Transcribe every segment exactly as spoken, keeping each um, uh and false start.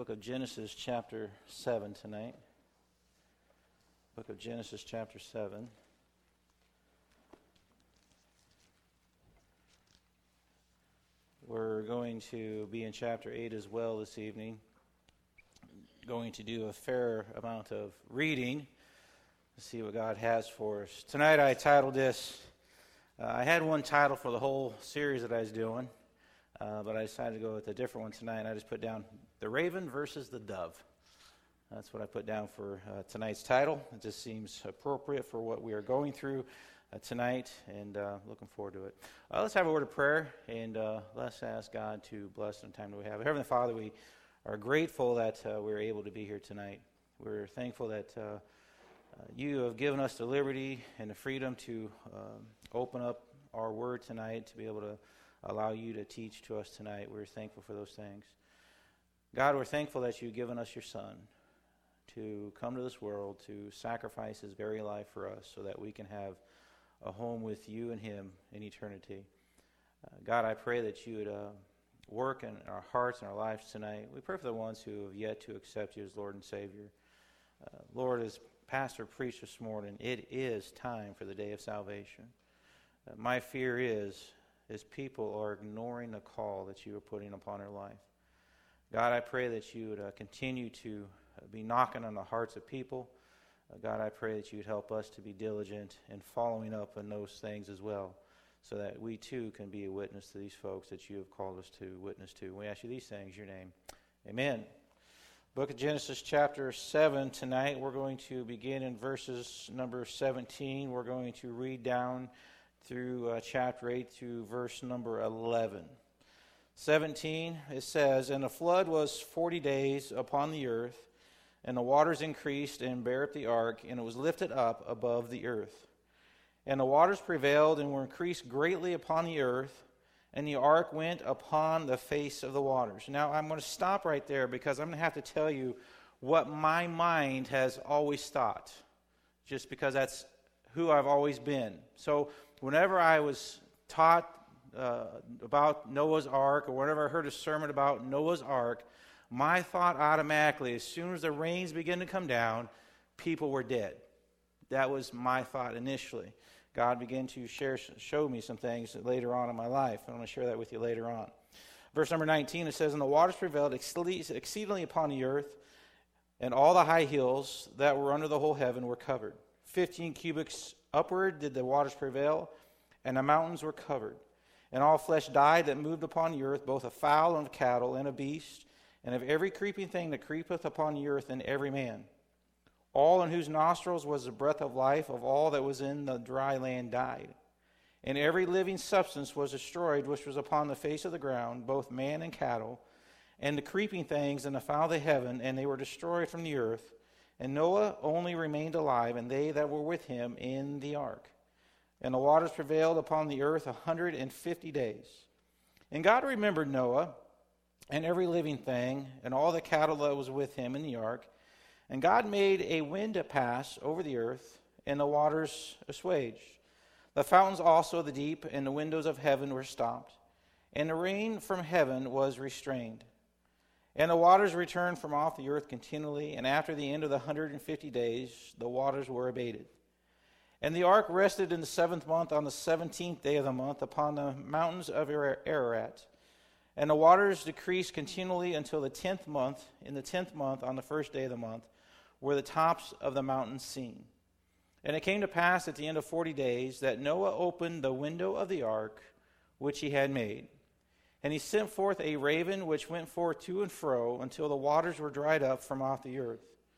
book of Genesis chapter seven tonight. Book of Genesis chapter seven. We're going to be in chapter eight as well this evening. Going to do a fair amount of reading to see what God has for us. Tonight I titled this, uh, I had one title for the whole series that I was doing, uh, but I decided to go with a different one tonight. I just put down The Raven versus the Dove. That's what I put down for uh, tonight's title. It just seems appropriate for what we are going through uh, tonight, and uh, looking forward to it. Uh, let's have a word of prayer, and uh, let's ask God to bless the time that we have. Heavenly Father, we are grateful that uh, we're able to be here tonight. We're thankful that uh, uh, you have given us the liberty and the freedom to um, open up our word tonight, to be able to allow you to teach to us tonight. We're thankful for those things. God, we're thankful that you've given us your Son to come to this world, to sacrifice his very life for us so that we can have a home with you and him in eternity. Uh, God, I pray that you would uh, work in our hearts and our lives tonight. We pray for the ones who have yet to accept you as Lord and Savior. Uh, Lord, as Pastor preached this morning, it is time for the day of salvation. Uh, my fear is, is people are ignoring the call that you are putting upon their life. God, I pray that you would uh, continue to uh, be knocking on the hearts of people. Uh, God, I pray that you would help us to be diligent in following up on those things as well, so that we too can be a witness to these folks that you have called us to witness to. We ask you these things in your name. Amen. Book of Genesis chapter seven tonight. We're going to begin in verses number seventeen. We're going to read down through uh, chapter eight to verse number eleven. seventeen, it says, "And the flood was forty days upon the earth, and the waters increased and bare up the ark, and it was lifted up above the earth. And the waters prevailed and were increased greatly upon the earth, and the ark went upon the face of the waters." Now, I'm going to stop right there because I'm going to have to tell you what my mind has always thought, just because that's who I've always been. So, whenever I was taught uh, about Noah's Ark, or whenever I heard a sermon about Noah's Ark, my thought automatically, as soon as the rains began to come down, people were dead. That was my thought initially. God began to share, show me some things later on in my life. I'm going to share that with you later on. Verse number nineteen, it says, "And the waters prevailed exceedingly upon the earth, and all the high hills that were under the whole heaven were covered. Fifteen cubits upward did the waters prevail, and the mountains were covered. And all flesh died that moved upon the earth, both of fowl and of cattle and of beast, and of every creeping thing that creepeth upon the earth, and every man. All in whose nostrils was the breath of life of all that was in the dry land died. And every living substance was destroyed which was upon the face of the ground, both man and cattle, and the creeping things and the fowl of the heaven, and they were destroyed from the earth. And Noah only remained alive, and they that were with him in the ark. And the waters prevailed upon the earth a hundred and fifty days. And God remembered Noah, and every living thing, and all the cattle that was with him in the ark. And God made a wind to pass over the earth, and the waters assuaged. The fountains also of the deep and the windows of heaven were stopped, and the rain from heaven was restrained. And the waters returned from off the earth continually, and after the end of the hundred and fifty days, the waters were abated. And the ark rested in the seventh month on the seventeenth day of the month upon the mountains of Ararat. And the waters decreased continually until the tenth month. In the tenth month, on the first day of the month, were the tops of the mountains seen. And it came to pass at the end of forty days that Noah opened the window of the ark which he had made. And he sent forth a raven which went forth to and fro until the waters were dried up from off the earth.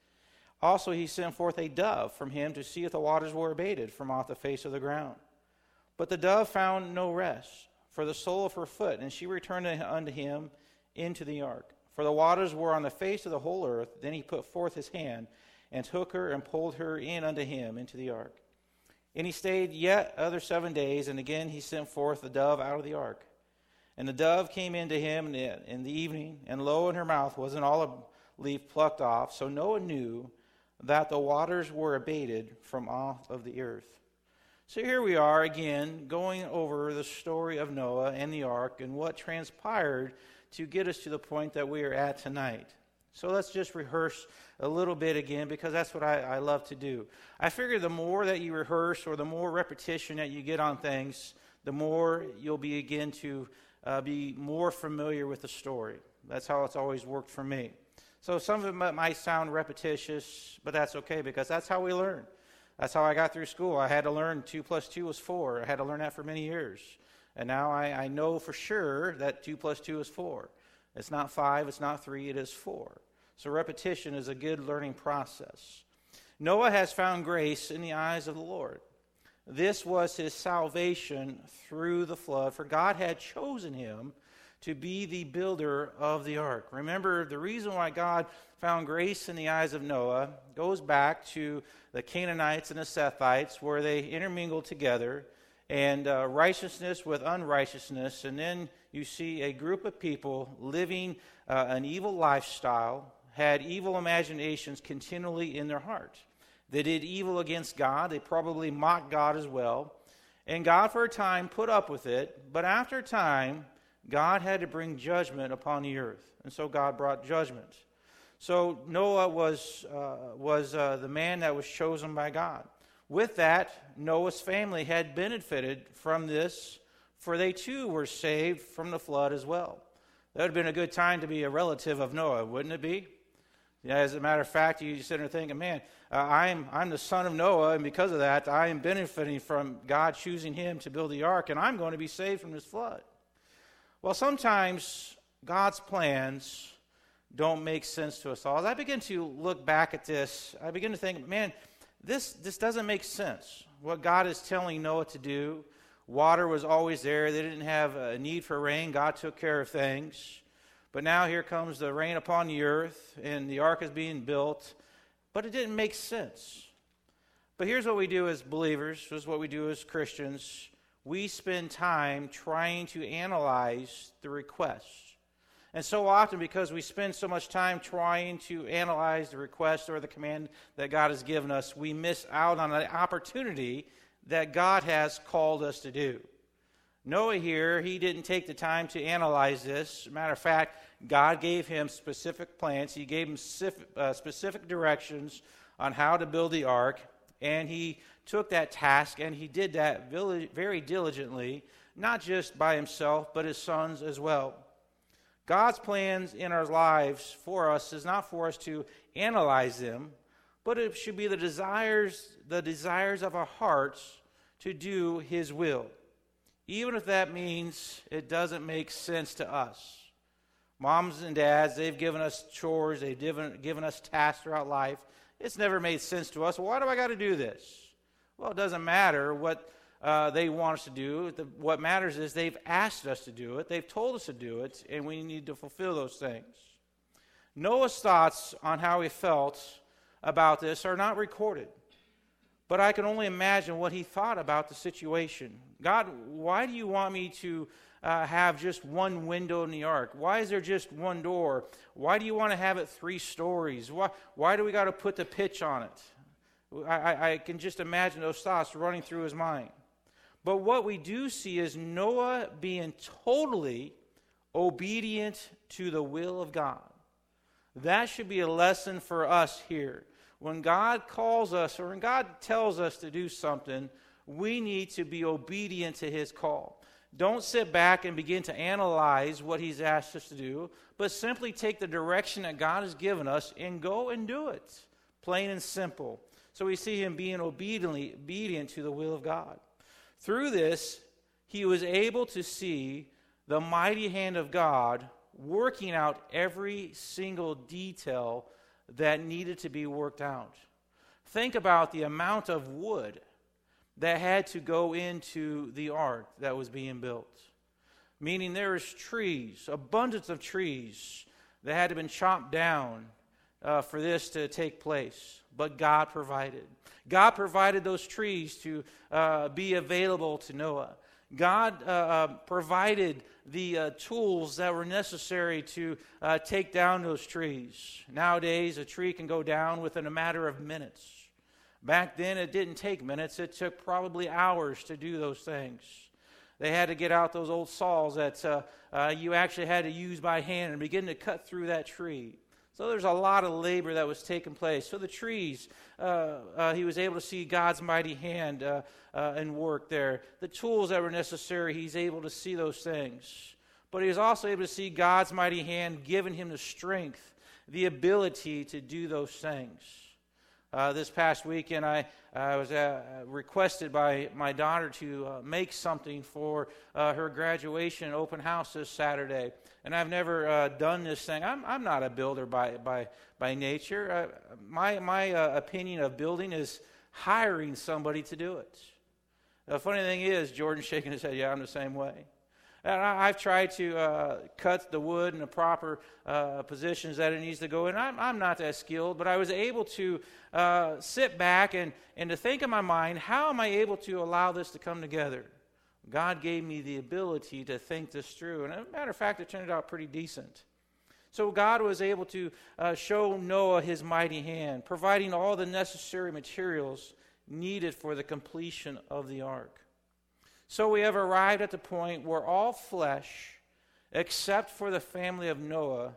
Also he sent forth a dove from him to see if the waters were abated from off the face of the ground. But the dove found no rest for the sole of her foot, and she returned unto him into the ark. For the waters were on the face of the whole earth. Then he put forth his hand, and took her, and pulled her in unto him into the ark. And he stayed yet other seven days, and again he sent forth the dove out of the ark. And the dove came into him in the evening, and lo, in her mouth was an olive leaf plucked off. So Noah knew that the waters were abated from off of the earth. So here we are again going over the story of Noah and the ark and what transpired to get us to the point that we are at tonight. So let's just rehearse a little bit again, because that's what I, I love to do. I figure the more that you rehearse, or the more repetition that you get on things, the more you'll begin to uh, be more familiar with the story. That's how it's always worked for me. So some of it might sound repetitious, but that's okay, because that's how we learn. That's how I got through school. I had to learn two plus two was four. I had to learn that for many years. And now I, I know for sure that two plus two is four. It's not five, it's not three, it is four. So repetition is a good learning process. Noah has found grace in the eyes of the Lord. This was his salvation through the flood, for God had chosen him to be the builder of the ark. Remember, the reason why God found grace in the eyes of Noah goes back to the Canaanites and the Sethites, where they intermingled together, and uh, righteousness with unrighteousness, and then you see a group of people living uh, an evil lifestyle, had evil imaginations continually in their heart. They did evil against God. They probably mocked God as well. And God for a time put up with it, but after a time, God had to bring judgment upon the earth. And so God brought judgment. So Noah was, uh, was uh, the man that was chosen by God. With that, Noah's family had benefited from this, for they too were saved from the flood as well. That would have been a good time to be a relative of Noah, wouldn't it be? Yeah, as a matter of fact, you sit there thinking, man, uh, I'm, I'm the son of Noah, and because of that, I am benefiting from God choosing him to build the ark, and I'm going to be saved from this flood. Well, sometimes God's plans don't make sense to us all. As I begin to look back at this, I begin to think, man, this, this doesn't make sense. What God is telling Noah to do, water was always there. They didn't have a need for rain. God took care of things. But now here comes the rain upon the earth, and the ark is being built. But it didn't make sense. But here's what we do as believers. This is what we do as Christians. We spend time trying to analyze the request. And so often, because we spend so much time trying to analyze the request or the command that God has given us, we miss out on the opportunity that God has called us to do. Noah here, he didn't take the time to analyze this. Matter of fact, God gave him specific plans. He gave him specific, uh, specific directions on how to build the ark, and he took that task, and he did that very diligently, not just by himself, but his sons as well. God's plans in our lives for us is not for us to analyze them, but it should be the desires, the desires of our hearts to do his will, even if that means it doesn't make sense to us. Moms and dads, they've given us chores, they've given, given us tasks throughout life. It's never made sense to us. Why do I got to do this? Well, it doesn't matter what uh, they want us to do. The, what matters is they've asked us to do it. They've told us to do it, and we need to fulfill those things. Noah's thoughts on how he felt about this are not recorded, but I can only imagine what he thought about the situation. God, why do you want me to uh, have just one window in the ark? Why is there just one door? Why do you want to have it three stories? Why, why do we got to put the pitch on it? I, I, I can just imagine those thoughts running through his mind. But what we do see is Noah being totally obedient to the will of God. That should be a lesson for us here. When God calls us, or when God tells us to do something, we need to be obedient to his call. Don't sit back and begin to analyze what he's asked us to do, but simply take the direction that God has given us and go and do it. Plain and simple. So we see him being obediently, obedient to the will of God. Through this, he was able to see the mighty hand of God working out every single detail that needed to be worked out. Think about the amount of wood that had to go into the ark that was being built. Meaning there was trees, abundance of trees that had to have been chopped down uh, for this to take place. But God provided. God provided those trees to uh, be available to Noah. God uh, uh, provided the uh, tools that were necessary to uh, take down those trees. Nowadays, a tree can go down within a matter of minutes. Back then, it didn't take minutes. It took probably hours to do those things. They had to get out those old saws that uh, uh, you actually had to use by hand and begin to cut through that tree. So there's a lot of labor that was taking place. So the trees, uh, uh, he was able to see God's mighty hand uh, uh, and work there. The tools that were necessary, he's able to see those things. But he was also able to see God's mighty hand giving him the strength, the ability to do those things. Uh, this past weekend, I, I was uh, requested by my daughter to uh, make something for uh, her graduation open house this Saturday. And I've never uh, done this thing. I'm, I'm not a builder by by by nature. Uh, my my uh, opinion of building is hiring somebody to do it. The funny thing is, Jordan's shaking his head. Yeah, I'm the same way. And I, I've tried to uh, cut the wood in the proper uh, positions that it needs to go in. I'm, I'm not that skilled, but I was able to uh, sit back and, and to think in my mind, how am I able to allow this to come together? God gave me the ability to think this through. And as a matter of fact, it turned out pretty decent. So God was able to uh, show Noah his mighty hand, providing all the necessary materials needed for the completion of the ark. So we have arrived at the point where all flesh, except for the family of Noah,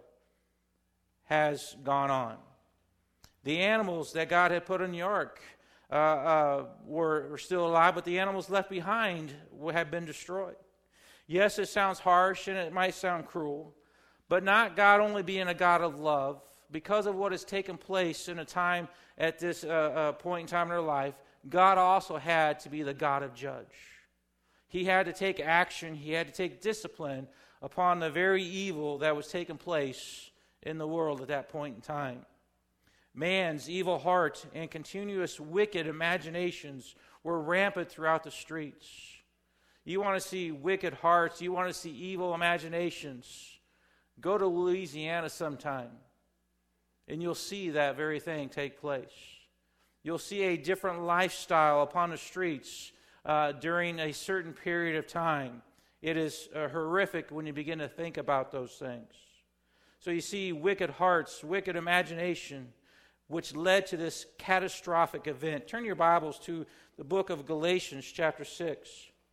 has gone on. The animals that God had put in the ark uh, uh, were, were still alive, but the animals left behind have been destroyed. Yes, it sounds harsh and it might sound cruel, but not God only being a God of love. Because of what has taken place in a time at this uh, uh, point in time in their life, God also had to be the God of judge. He had to take action, he had to take discipline upon the very evil that was taking place in the world at that point in time. Man's evil heart and continuous wicked imaginations were rampant throughout the streets. You want to see wicked hearts, you want to see evil imaginations, go to Louisiana sometime, and you'll see that very thing take place. You'll see a different lifestyle upon the streets Uh, during a certain period of time. It is uh, horrific when you begin to think about those things. So you see wicked hearts, wicked imagination, which led to this catastrophic event. Turn your Bibles to the book of Galatians chapter six.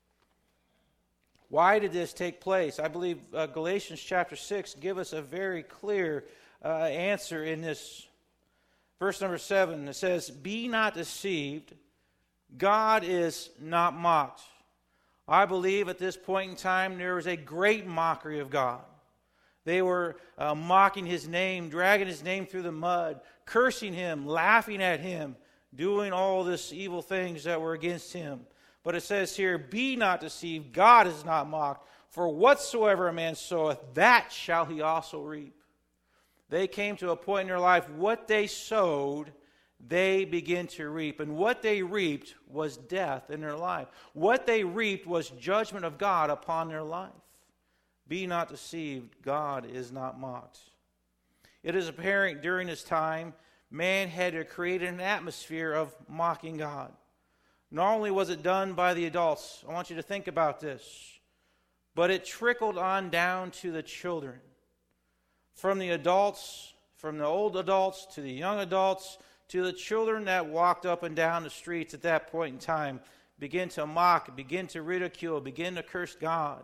Why did this take place? I believe uh, Galatians chapter six give us a very clear uh, answer in this. Verse number seven, it says, "Be not deceived, God is not mocked." I believe at this point in time there was a great mockery of God. They were uh, mocking his name, dragging his name through the mud, cursing him, laughing at him, doing all these evil things that were against him. But it says here, "Be not deceived, God is not mocked. For whatsoever a man soweth, that shall he also reap." They came to a point in their life, what they sowed, they begin to reap. And what they reaped was death in their life. What they reaped was judgment of God upon their life. Be not deceived, God is not mocked. It is apparent during this time, man had to create an atmosphere of mocking God. Not only was it done by the adults, I want you to think about this, but it trickled on down to the children. From the adults, from the old adults to the young adults, to the children that walked up and down the streets at that point in time, begin to mock, begin to ridicule, begin to curse God.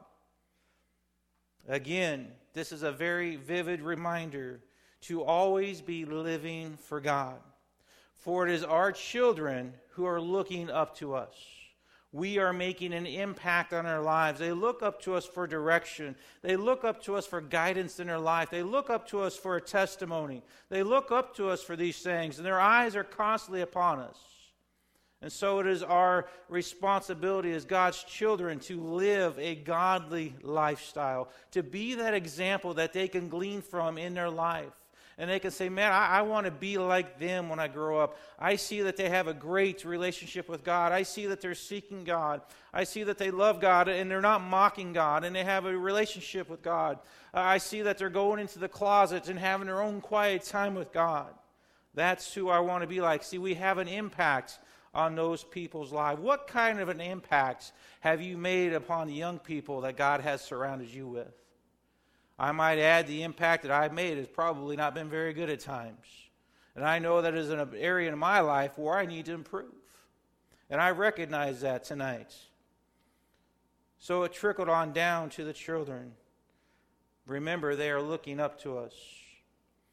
Again, this is a very vivid reminder to always be living for God. For it is our children who are looking up to us. We are making an impact on their lives. They look up to us for direction. They look up to us for guidance in their life. They look up to us for a testimony. They look up to us for these things, and their eyes are constantly upon us. And so it is our responsibility as God's children to live a godly lifestyle, to be that example that they can glean from in their life. And they can say, man, I, I want to be like them when I grow up. I see that they have a great relationship with God. I see that they're seeking God. I see that they love God and they're not mocking God and they have a relationship with God. Uh, I see that they're going into the closet and having their own quiet time with God. That's who I want to be like. See, we have an impact on those people's lives. What kind of an impact have you made upon the young people that God has surrounded you with? I might add the impact that I've made has probably not been very good at times. And I know that is an area in my life where I need to improve. And I recognize that tonight. So it trickled on down to the children. Remember, they are looking up to us.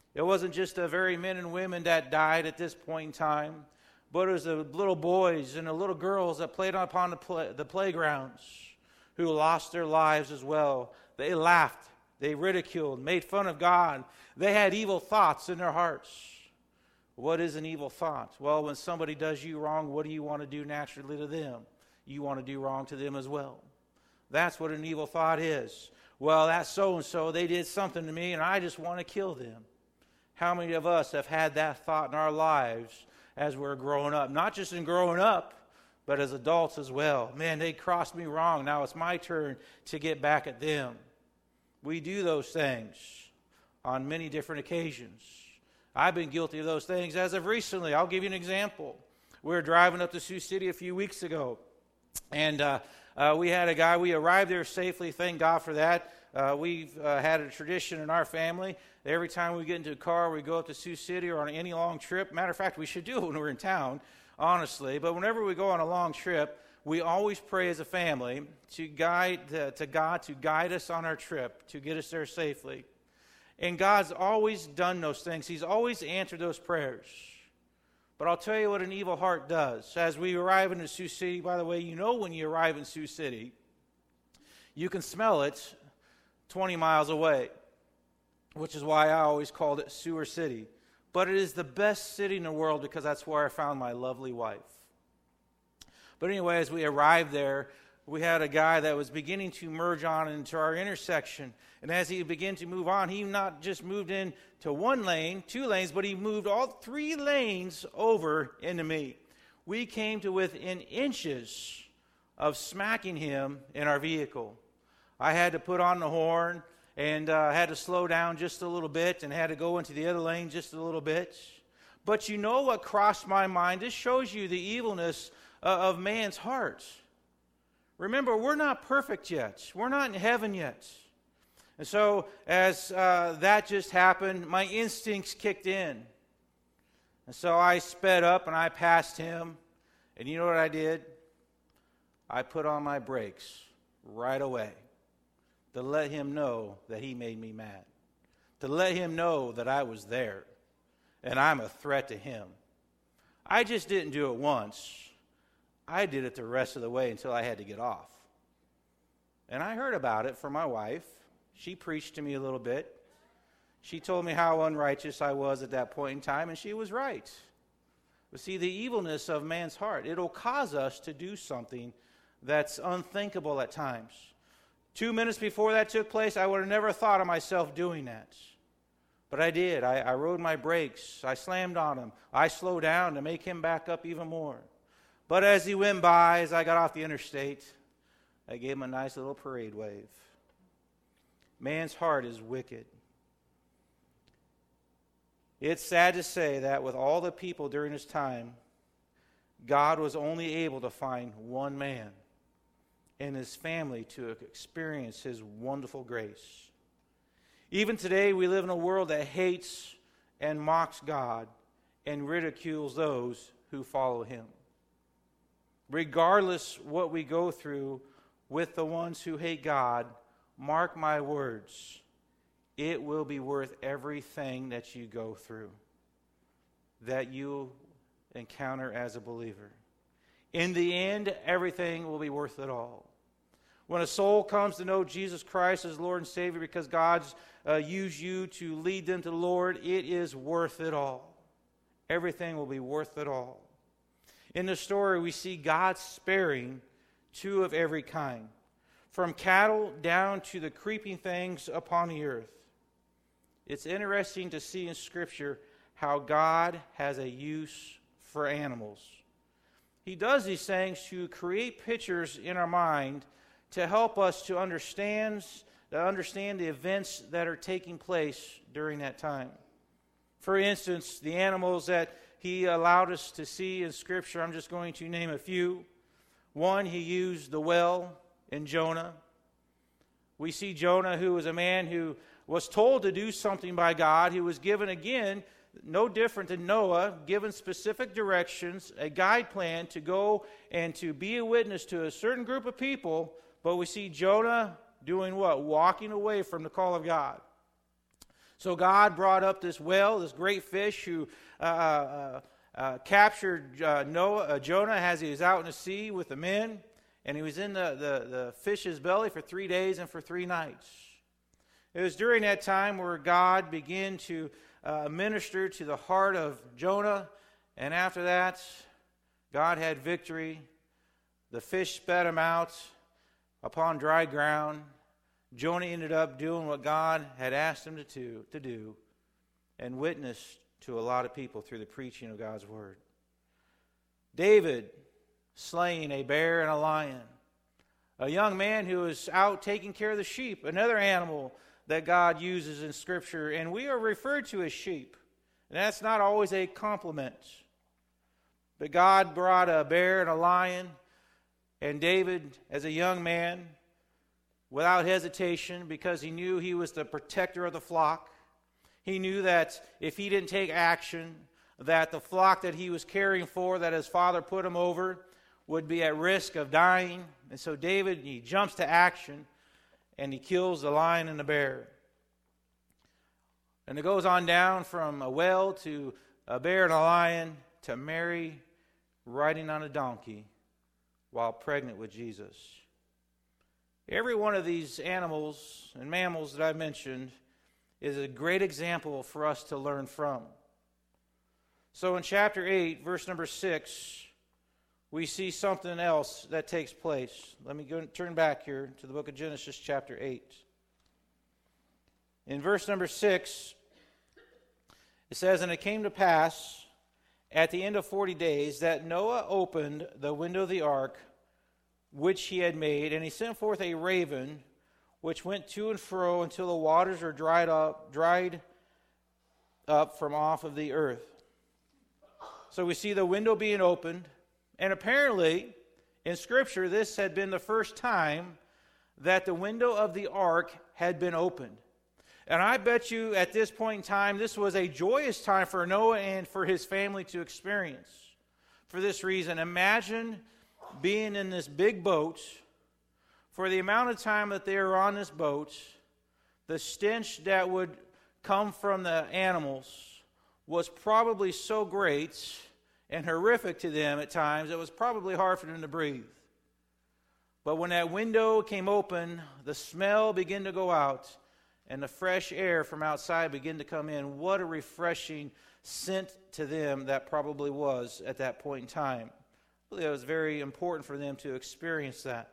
It wasn't just the very men and women that died at this point in time, but it was the little boys and the little girls that played upon the, play, the playgrounds who lost their lives as well. They laughed, they ridiculed, made fun of God. They had evil thoughts in their hearts. What is an evil thought? Well, when somebody does you wrong, what do you want to do naturally to them? You want to do wrong to them as well. That's what an evil thought is. Well, that's so-and-so, they did something to me, and I just want to kill them. How many of us have had that thought in our lives as we're growing up? Not just in growing up, but as adults as well. Man, they crossed me wrong. Now it's my turn to get back at them. We do those things on many different occasions. I've been guilty of those things as of recently. I'll give you an example. We were driving up to Sioux City a few weeks ago, and uh, uh, we had a guy. We arrived there safely. Thank God for that. Uh, we've uh, had a tradition in our family. Every time we get into a car, we go up to Sioux City or on any long trip. Matter of fact, we should do it when we're in town, honestly. But whenever we go on a long trip, we always pray as a family to guide uh, to God to guide us on our trip, to get us there safely. And God's always done those things. He's always answered those prayers. But I'll tell you what an evil heart does. As we arrive in Sioux City, by the way, you know when you arrive in Sioux City, you can smell it twenty miles away, which is why I always called it Sewer City. But it is the best city in the world because that's where I found my lovely wife. But anyway, as we arrived there, we had a guy that was beginning to merge on into our intersection. And as he began to move on, he not just moved into one lane, two lanes, but he moved all three lanes over into me. We came to within inches of smacking him in our vehicle. I had to put on the horn and uh, had to slow down just a little bit and had to go into the other lane just a little bit. But you know what crossed my mind? This shows you the evilness uh, of man's heart. Remember, we're not perfect yet. We're not in heaven yet. And so as uh, that just happened, my instincts kicked in. And so I sped up and I passed him. And you know what I did? I put on my brakes right away to let him know that he made me mad. To let him know that I was there and I'm a threat to him. I just didn't do it once. I did it the rest of the way until I had to get off. And I heard about it from my wife. She preached to me a little bit. She told me how unrighteous I was at that point in time, and she was right. But see, the evilness of man's heart, it'll cause us to do something that's unthinkable at times. Two minutes before that took place, I would have never thought of myself doing that. But I did. I, I rode my brakes. I slammed on him. I slowed down to make him back up even more. But as he went by, as I got off the interstate, I gave him a nice little parade wave. Man's heart is wicked. It's sad to say that with all the people during his time, God was only able to find one man and his family to experience his wonderful grace. Even today, we live in a world that hates and mocks God and ridicules those who follow him. Regardless what we go through with the ones who hate God, mark my words, it will be worth everything that you go through, that you encounter as a believer. In the end, everything will be worth it all. When a soul comes to know Jesus Christ as Lord and Savior because God's uh, used you to lead them to the Lord, it is worth it all. Everything will be worth it all. In the story, we see God sparing two of every kind, from cattle down to the creeping things upon the earth. It's interesting to see in Scripture how God has a use for animals. He does these things to create pictures in our mind to help us to understand, to understand the events that are taking place during that time. For instance, the animals that he allowed us to see in Scripture, I'm just going to name a few. One, he used the well in Jonah. We see Jonah, who was a man who was told to do something by God, who was given, again, no different than Noah, given specific directions, a guide plan to go and to be a witness to a certain group of people. But we see Jonah doing what? Walking away from the call of God. So God brought up this whale, this great fish, who uh, uh, uh, captured uh, Noah, uh, Jonah as he was out in the sea with the men, and he was in the, the, the fish's belly for three days and for three nights. It was during that time where God began to uh, minister to the heart of Jonah, and after that, God had victory. The fish spat him out upon dry ground. Jonah ended up doing what God had asked him to do, to do and witnessed to a lot of people through the preaching of God's word. David slaying a bear and a lion. A young man who was out taking care of the sheep, another animal that God uses in Scripture, and we are referred to as sheep. And that's not always a compliment. But God brought a bear and a lion, and David, as a young man, without hesitation, because he knew he was the protector of the flock. He knew that if he didn't take action, that the flock that he was caring for, that his father put him over, would be at risk of dying. And so David, he jumps to action, and he kills the lion and the bear. And it goes on down from a whale to a bear and a lion to Mary riding on a donkey while pregnant with Jesus. Every one of these animals and mammals that I've mentioned is a great example for us to learn from. So in chapter eight, verse number six, we see something else that takes place. Let me go, turn back here to the book of Genesis, chapter eight. In verse number six, it says, "And it came to pass at the end of forty days that Noah opened the window of the ark which he had made, and he sent forth a raven, which went to and fro until the waters were dried up, dried up from off of the earth." So we see the window being opened, and apparently, in Scripture, this had been the first time that the window of the ark had been opened. And I bet you at this point in time, this was a joyous time for Noah and for his family to experience. For this reason, imagine being in this big boat. For the amount of time that they were on this boat, the stench that would come from the animals was probably so great and horrific to them at times, it was probably hard for them to breathe. But when that window came open, the smell began to go out, and the fresh air from outside began to come in. What a refreshing scent to them that probably was at that point in time. It was very important for them to experience that.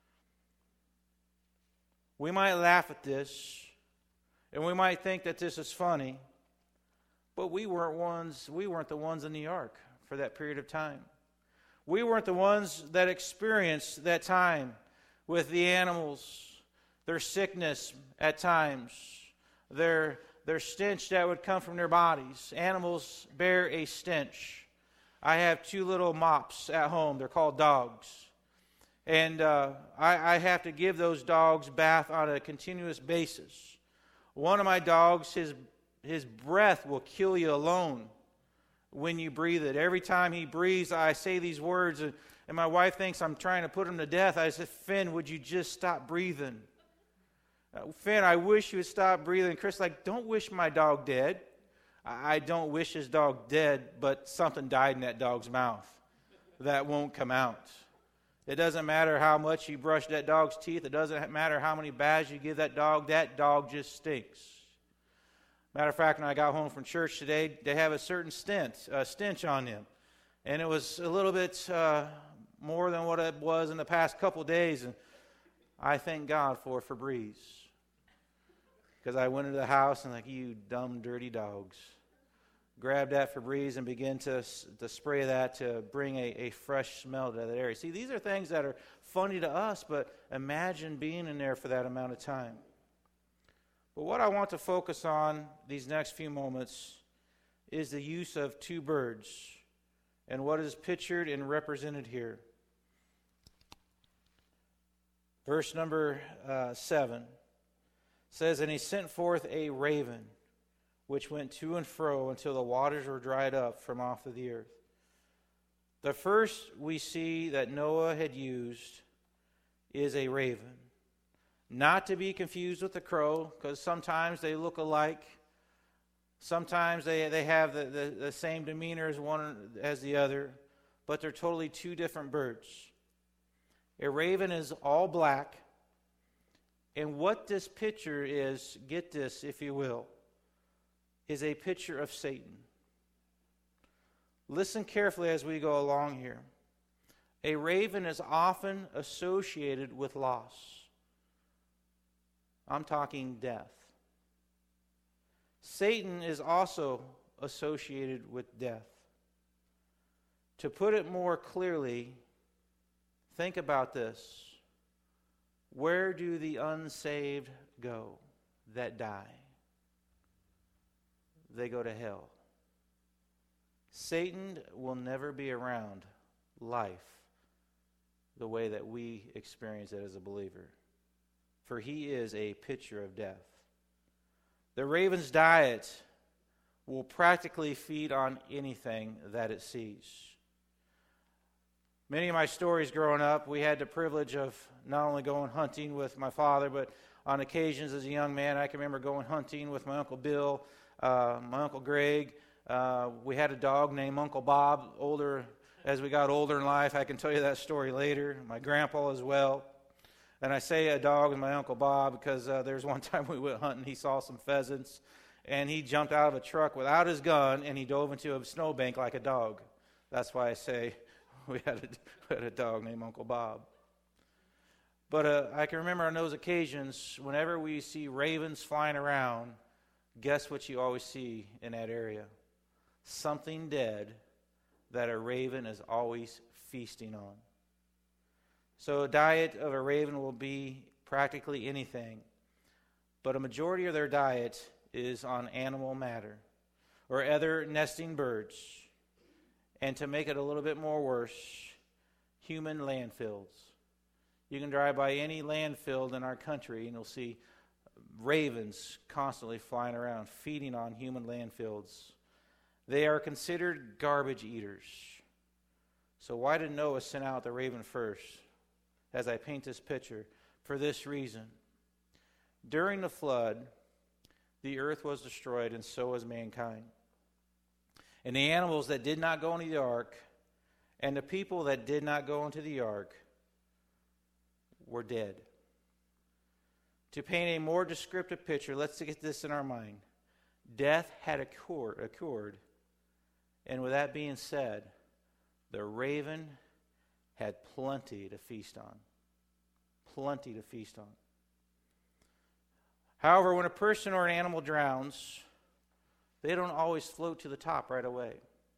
We might laugh at this, and we might think that this is funny, but we weren't ones. We weren't the ones in the ark for that period of time. We weren't the ones that experienced that time with the animals, their sickness at times, their their stench that would come from their bodies. Animals bear a stench. I have two little mops at home. They're called dogs. And uh, I, I have to give those dogs bath on a continuous basis. One of my dogs, his, his breath will kill you alone when you breathe it. Every time he breathes, I say these words, and, and my wife thinks I'm trying to put him to death. I said, "Finn, would you just stop breathing? Uh, Finn, I wish you would stop breathing." Chris like, "Don't wish my dog dead." I don't wish his dog dead, but something died in that dog's mouth that won't come out. It doesn't matter how much you brush that dog's teeth. It doesn't matter how many baths you give that dog. That dog just stinks. Matter of fact, when I got home from church today, they have a certain stench, uh, stench on him. And it was a little bit uh, more than what it was in the past couple days. And I thank God for Febreze. Because I went into the house and like, "You dumb, dirty dogs." Grabbed that Febreze and began to, to spray that to bring a, a fresh smell to that area. See, these are things that are funny to us, but imagine being in there for that amount of time. But what I want to focus on these next few moments is the use of two birds and what is pictured and represented here. Verse number uh, seven says, "And he sent forth a raven, which went to and fro until the waters were dried up from off of the earth." The first we see that Noah had used is a raven. Not to be confused with the crow, because sometimes they look alike. Sometimes they, they have the, the, the same demeanor as one as the other, but they're totally two different birds. A raven is all black, and what this picture is, get this if you will, is a picture of Satan. Listen carefully as we go along here. A raven is often associated with loss. I'm talking death. Satan is also associated with death. To put it more clearly, think about this. Where do the unsaved go that die? They go to hell. Satan will never be around life the way that we experience it as a believer, for he is a picture of death. The raven's diet will practically feed on anything that it sees. Many of my stories growing up, we had the privilege of not only going hunting with my father, but on occasions as a young man, I can remember going hunting with my Uncle Bill, uh, my Uncle Greg. Uh, we had a dog named Uncle Bob, older as we got older in life. I can tell you that story later. My grandpa as well. And I say a dog and my Uncle Bob because uh, there's one time we went hunting, he saw some pheasants, and he jumped out of a truck without his gun, and he dove into a snowbank like a dog. That's why I say we had a, we had a dog named Uncle Bob. But uh, I can remember on those occasions, whenever we see ravens flying around, guess what you always see in that area? Something dead that a raven is always feasting on. So a diet of a raven will be practically anything, but a majority of their diet is on animal matter or other nesting birds, and to make it a little bit more worse, human landfills. You can drive by any landfill in our country and you'll see ravens constantly flying around, feeding on human landfills. They are considered garbage eaters. So why did Noah send out the raven first? As I paint this picture, for this reason. During the flood, the earth was destroyed, and so was mankind. And the animals that did not go into the ark, and the people that did not go into the ark, were dead. To paint a more descriptive picture, let's get this in our mind. Death had occurred, and with that being said, the raven had plenty to feast on. Plenty to feast on. However, when a person or an animal drowns, they don't always float to the top right away.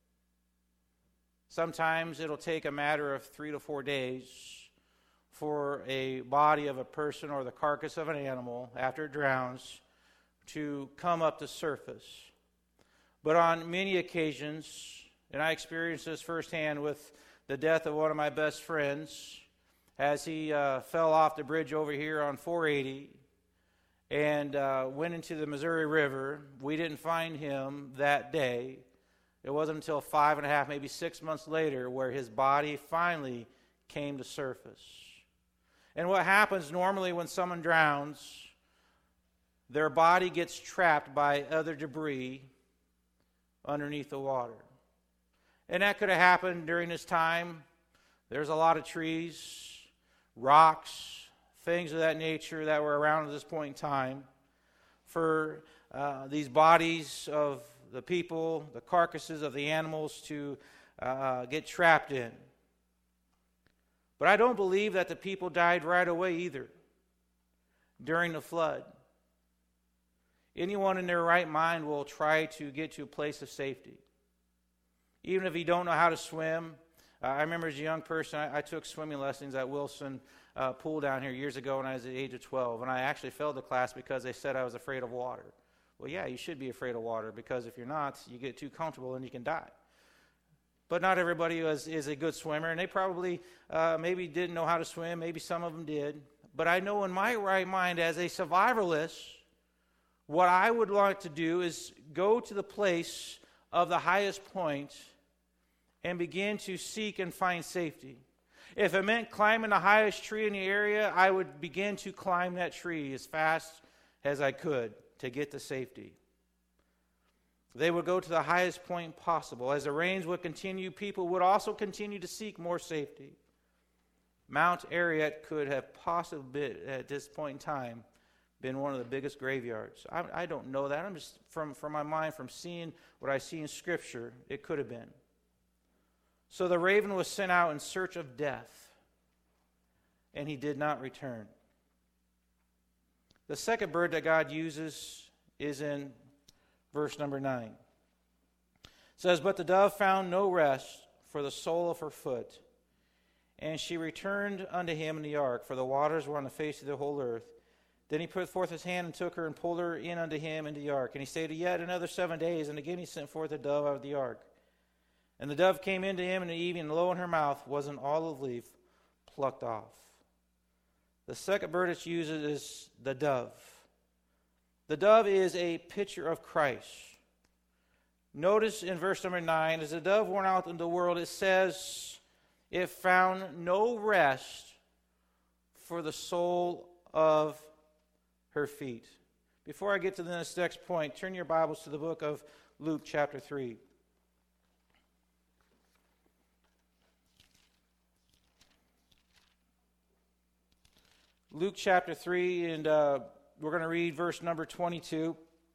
Sometimes it'll take a matter of three to four days for a body of a person or the carcass of an animal, after it drowns, to come up to surface. But on many occasions, and I experienced this firsthand with the death of one of my best friends, as he uh, fell off the bridge over here on four eighty and uh, went into the Missouri River. We didn't find him that day. It wasn't until five and a half, maybe six months later, where his body finally came to surface. And what happens normally when someone drowns, their body gets trapped by other debris underneath the water. And that could have happened during this time. There's a lot of trees, rocks, things of that nature that were around at this point in time. For uh, these bodies of the people, the carcasses of the animals to uh, get trapped in. But I don't believe that the people died right away either during the flood. Anyone in their right mind will try to get to a place of safety. Even if you don't know how to swim. Uh, I remember as a young person, I, I took swimming lessons at Wilson uh, Pool down here years ago when I was at the age of twelve. And I actually failed the class because they said I was afraid of water. Well, yeah, you should be afraid of water, because if you're not, you get too comfortable and you can die. But not everybody is, is a good swimmer, and they probably uh, maybe didn't know how to swim. Maybe some of them did. But I know in my right mind, as a survivalist, what I would like to do is go to the place of the highest point and begin to seek and find safety. If it meant climbing the highest tree in the area, I would begin to climb that tree as fast as I could to get to safety. They would go to the highest point possible. As the rains would continue, people would also continue to seek more safety. Mount Ararat could have possibly, been, at this point in time, been one of the biggest graveyards. I, I don't know that. I'm just, from, from my mind, from seeing what I see in Scripture, it could have been. So the raven was sent out in search of death, and he did not return. The second bird that God uses is in verse number nine. It says, "But the dove found no rest for the sole of her foot. And she returned unto him in the ark, for the waters were on the face of the whole earth. Then he put forth his hand and took her and pulled her in unto him into the ark. And he stayed yet another seven days, and again he sent forth a dove out of the ark. And the dove came into him in the evening, and lo, in her mouth was an olive leaf plucked off." The second bird it's used is the dove. The dove is a picture of Christ. Notice in verse number nine, as the dove went out into the world, it says, it found no rest for the sole of her feet. Before I get to this next point, turn your Bibles to the book of Luke chapter three. Luke chapter three, and uh, we're going to read verse number twenty-two.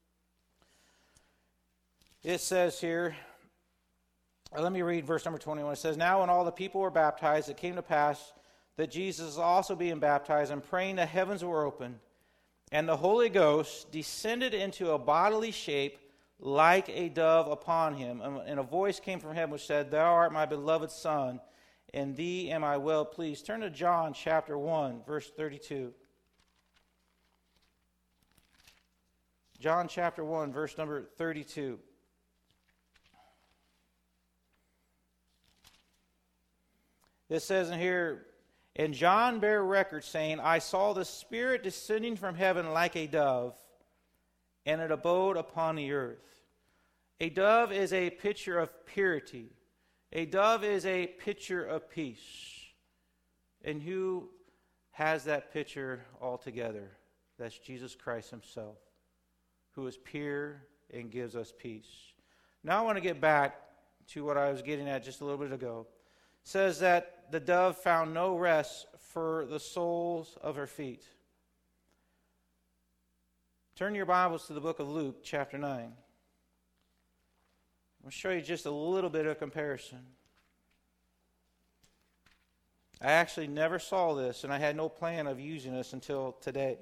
It says here, or let me read verse number twenty-one. It says, "Now when all the people were baptized, it came to pass that Jesus was also being baptized, and praying the heavens were opened, and the Holy Ghost descended into a bodily shape like a dove upon him. And a voice came from heaven which said, Thou art my beloved Son, in thee am I well pleased." Turn to John chapter one, verse thirty-two. John chapter one, verse number thirty-two. It says in here, "And John bare record, saying, I saw the Spirit descending from heaven like a dove, and it abode upon the earth." A dove is a picture of purity. A dove is a picture of peace. And who has that picture altogether? That's Jesus Christ himself, who is pure and gives us peace. Now I want to get back to what I was getting at just a little bit ago. It says that the dove found no rest for the soles of her feet. Turn your Bibles to the book of Luke, chapter nine. I'll show you just a little bit of comparison. I actually never saw this, and I had no plan of using this until today.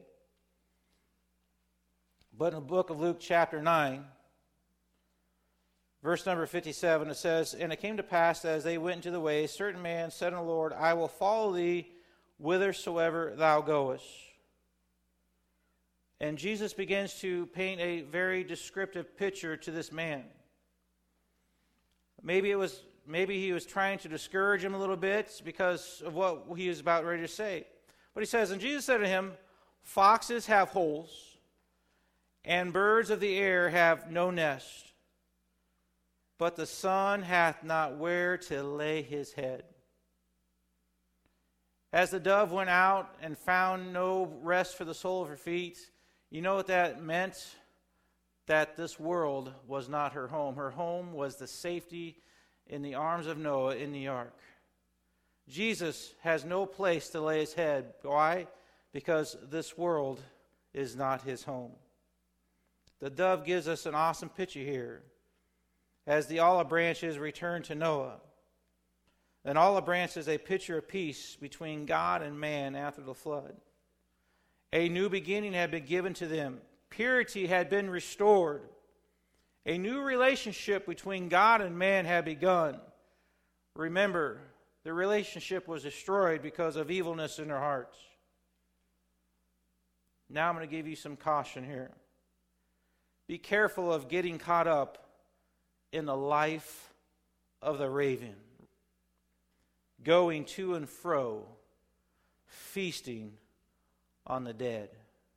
But in the book of Luke, chapter nine, verse number fifty-seven, it says, "And it came to pass that as they went into the way, a certain man said unto the Lord, I will follow thee whithersoever thou goest." And Jesus begins to paint a very descriptive picture to this man. Maybe it was, maybe he was trying to discourage him a little bit because of what he was about ready to say. But he says, "And Jesus said to him, Foxes have holes, and birds of the air have no nest, but the Son hath not where to lay his head." As the dove went out and found no rest for the sole of her feet, you know what that meant? That this world was not her home. Her home was the safety in the arms of Noah in the ark. Jesus has no place to lay his head. Why? Because this world is not his home. The dove gives us an awesome picture here. As the olive branches return to Noah. An olive branch is a picture of peace between God and man after the flood. A new beginning had been given to them. Purity had been restored. A new relationship between God and man had begun. Remember, the relationship was destroyed because of evilness in their hearts. Now I'm going to give you some caution here. Be careful of getting caught up in the life of the raven, going to and fro, feasting on the dead.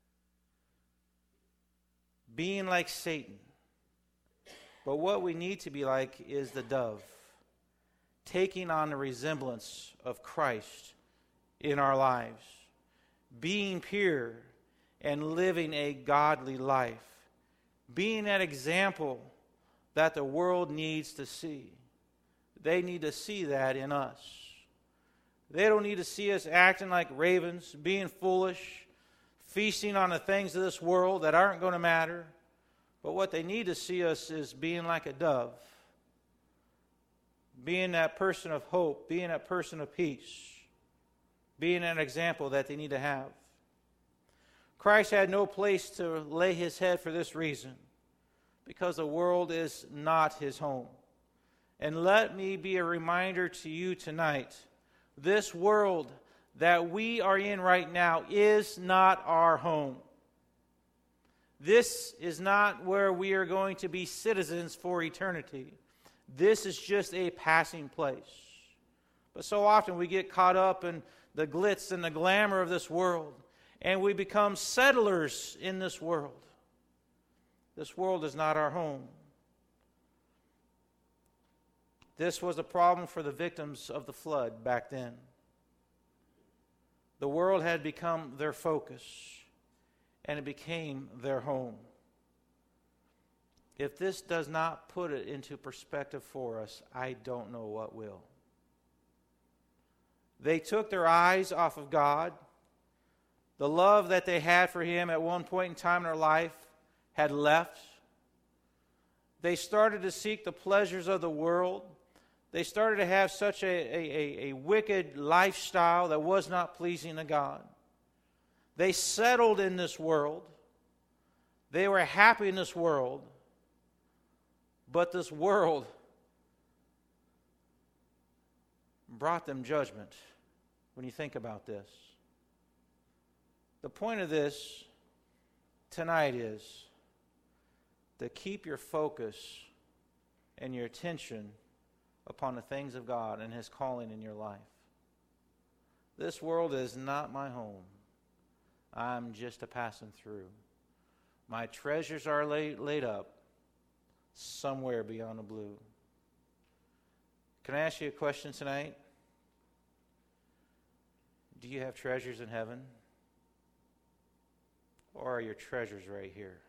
Being like Satan. But what we need to be like is the dove, taking on the resemblance of Christ in our lives, being pure and living a godly life, being that example that the world needs to see. They need to see that in us. They don't need to see us acting like ravens, being foolish, feasting on the things of this world that aren't going to matter. But what they need to see us is being like a dove, being that person of hope, being that person of peace, being an example that they need to have. Christ had no place to lay his head for this reason, because the world is not his home. And let me be a reminder to you tonight, this world that we are in right now is not our home. This is not where we are going to be citizens for eternity. This is just a passing place. But so often we get caught up in the glitz and the glamour of this world, and we become settlers in this world. This world is not our home. This was a problem for the victims of the flood back then. The world had become their focus, and it became their home. If this does not put it into perspective for us, I don't know what will. They took their eyes off of God. The love that they had for Him at one point in time in their life had left. They started to seek the pleasures of the world. They started to have such a, a, a, a wicked lifestyle that was not pleasing to God. They settled in this world. They were happy in this world. But this world brought them judgment when you think about this. The point of this tonight is to keep your focus and your attention upon the things of God and His calling in your life. This world is not my home. I'm just a passing through. My treasures are laid, laid up somewhere beyond the blue. Can I ask you a question tonight? Do you have treasures in heaven? Or are your treasures right here?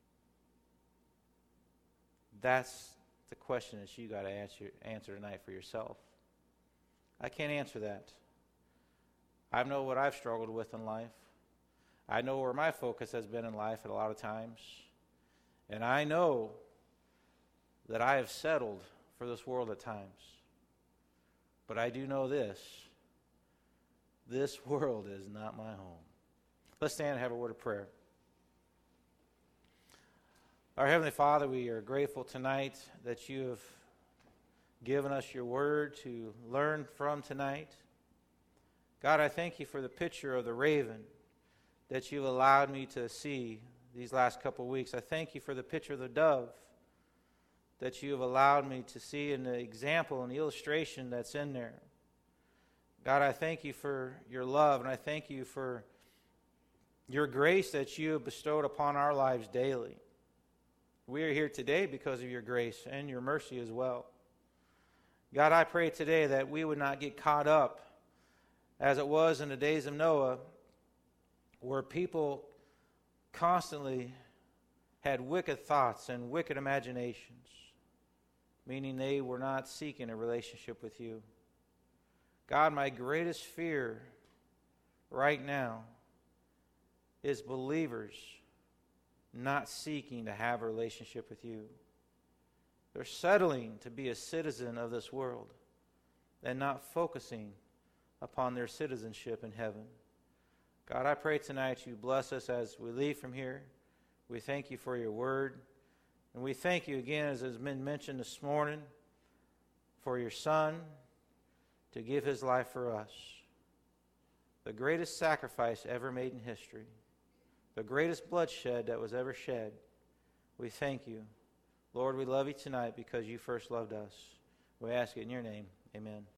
That's the question that you got to answer, answer tonight for yourself. I can't answer that. I know what I've struggled with in life. I know where my focus has been in life at a lot of times. And I know that I have settled for this world at times. But I do know this. This world is not my home. Let's stand and have a word of prayer. Our Heavenly Father, we are grateful tonight that you have given us your word to learn from tonight. God, I thank you for the picture of the raven that you've allowed me to see these last couple of weeks. I thank you for the picture of the dove that you have allowed me to see in the example and the illustration that's in there. God, I thank you for your love, and I thank you for your grace that you have bestowed upon our lives daily. We are here today because of your grace and your mercy as well. God, I pray today that we would not get caught up as it was in the days of Noah, where people constantly had wicked thoughts and wicked imaginations, meaning they were not seeking a relationship with you. God, my greatest fear right now is believers not seeking to have a relationship with you. They're settling to be a citizen of this world and not focusing upon their citizenship in heaven. God, I pray tonight you bless us as we leave from here. We thank you for your word. And we thank you again, as has been mentioned this morning, for your Son to give his life for us. The greatest sacrifice ever made in history. The greatest bloodshed that was ever shed. We thank you. Lord, we love you tonight because you first loved us. We ask it in your name. Amen.